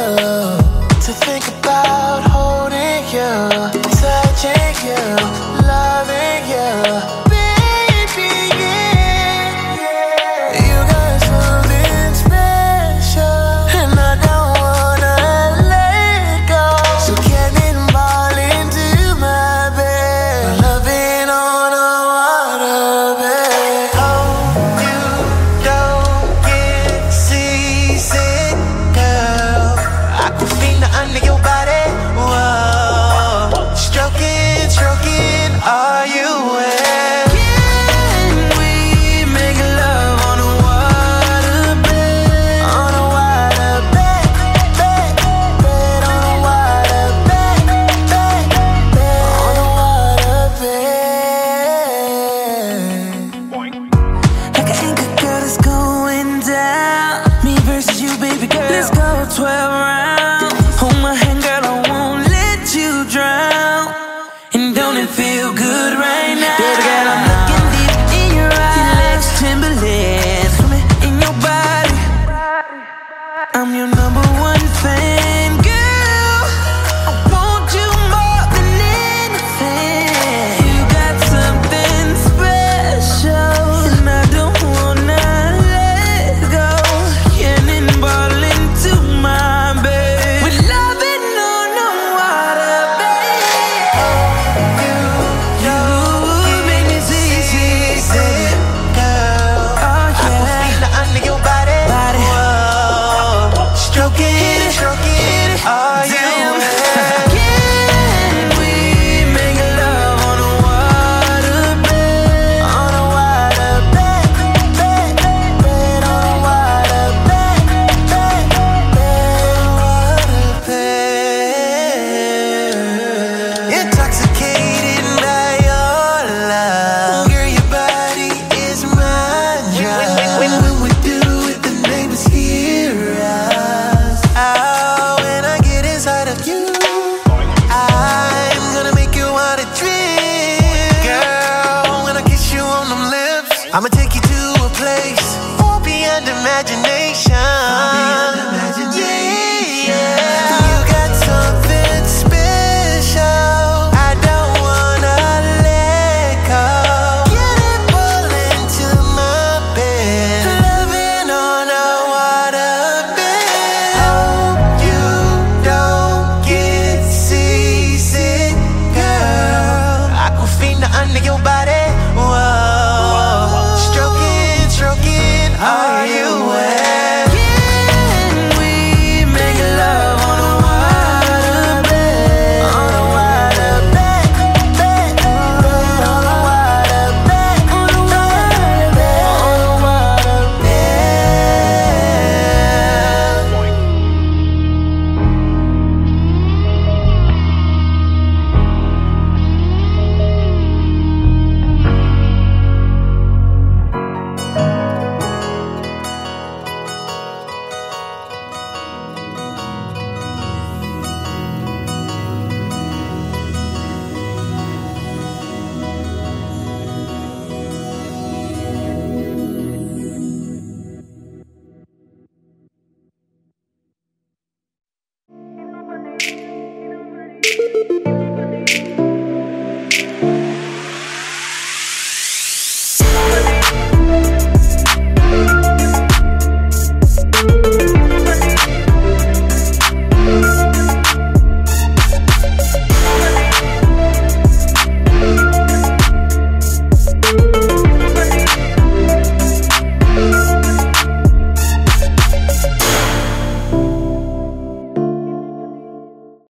To think about holding you, touching you, loving you, baby, yeah. You got something special, and I don't wanna let go. So cannonball into my bed, loving on a waterbed. Oh, you don't get seasick, girl. Aquafina under your body, whoa. Stroking, are you well? Can we make love on a waterbed? On a waterbed, bed, bed, on a waterbed, bed, bed, on a waterbed. Like an anchor, girl, it's going down. Me versus you, baby girl. Let's go 12 rounds.